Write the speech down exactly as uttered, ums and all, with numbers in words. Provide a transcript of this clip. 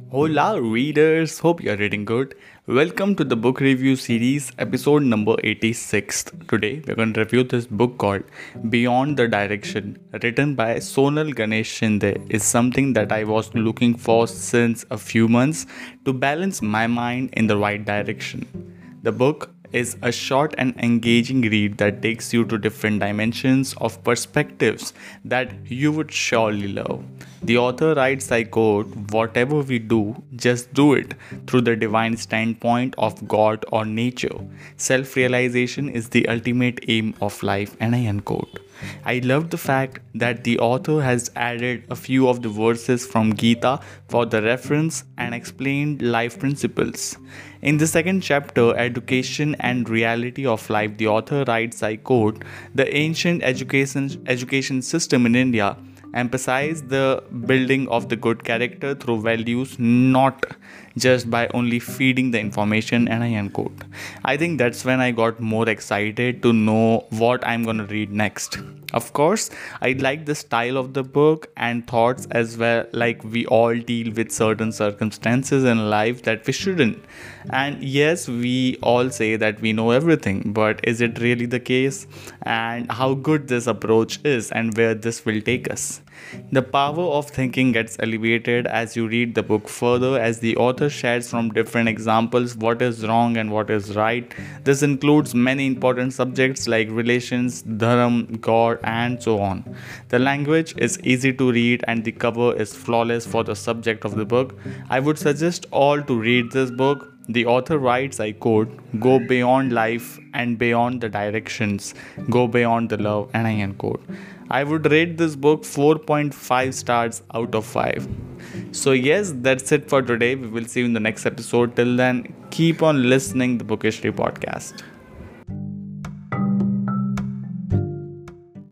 Hola, readers. Hope you're reading good. Welcome to the book review series, episode number eighty-six. Today, we're going to review this book called Beyond the Direction, written by Sonal Ganesh Shinde. Is something that I was looking for since a few months to balance my mind in the right direction. The book is a short and engaging read that takes you to different dimensions of perspectives that you would surely love. The author writes, I quote, whatever we do, just do it through the divine standpoint of God or nature. Self realization is the ultimate aim of life, and I unquote. I love the fact that the author has added a few of the verses from Gita for the reference and explained life principles. In the second chapter, Education and Reality of Life, the author writes, I quote, the ancient education, education system in India emphasize the building of the good character through values, not just by only feeding the information, and I unquote. I think that's when I got more excited to know what I'm gonna read next. Of course, I like the style of the book and thoughts as well, like we all deal with certain circumstances in life that we shouldn't. And yes, we all say that we know everything, but is it really the case? And how good this approach is and where this will take us. The power of thinking gets elevated as you read the book further, as the author shares from different examples what is wrong and what is right. This includes many important subjects like relations, dharma, God, and so on. The language is easy to read and the cover is flawless for the subject of the book. I would suggest all to read this book. The author writes, I quote, go beyond life and beyond the directions, go beyond the love, and I unquote. I would rate this book four point five stars out of five. So yes, that's it for today. We will see you in the next episode. Till then, keep on listening the Book History Podcast.